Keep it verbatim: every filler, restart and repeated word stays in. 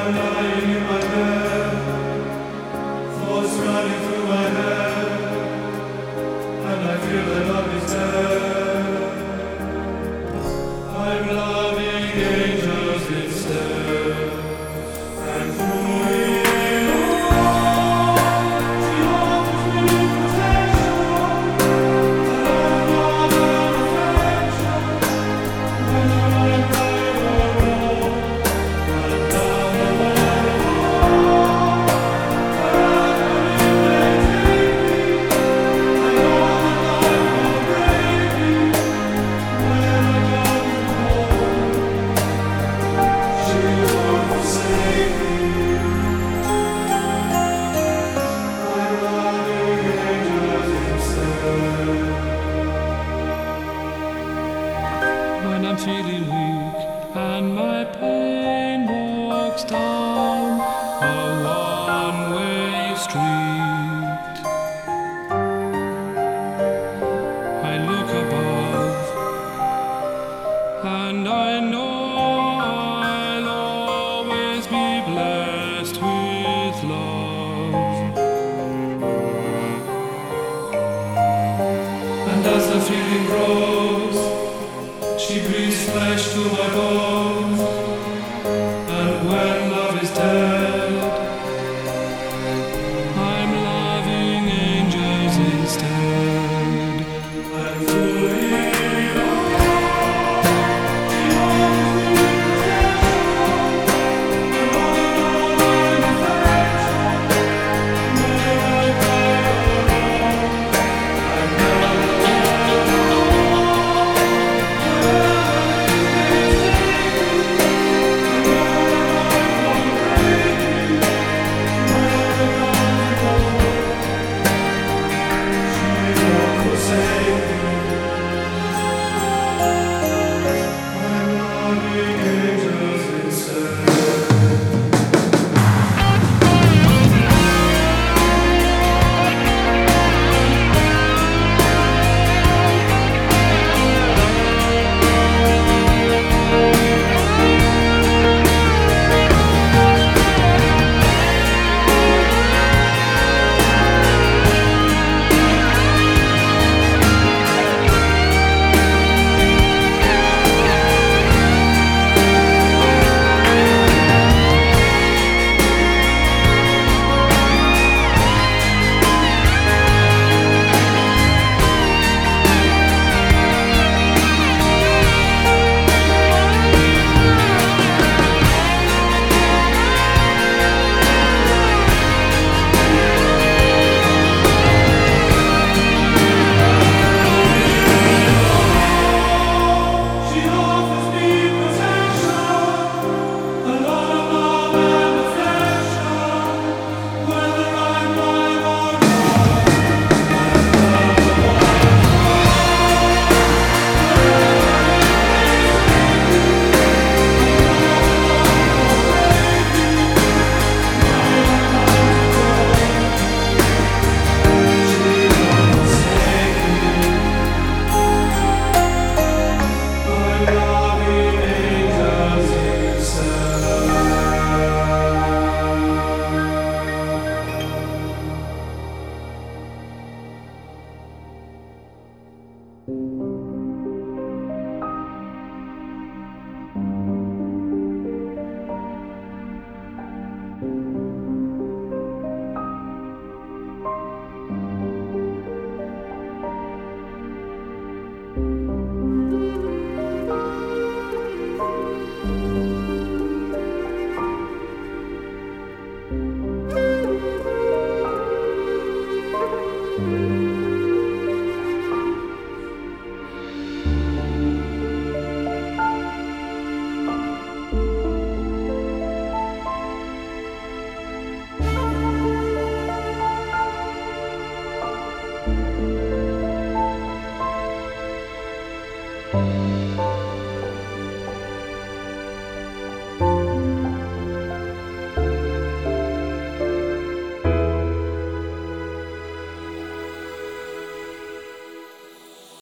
I'm lying in my bed, thoughts running through my head, and I feel that love is dead. I'm loving angels instead, and through it all, she offers me protection, and love and affection, whether I'm right or wrong. And down the waterfall, wherever it may take me, I know that life will break me when I come home. She won't forsake me. I'm loving angels instead. When I'm feeling weak and my pain walks down a one-way street, I look above and I know I'll always be blessed with love. And as the feeling grows, she breathes flesh to my bones.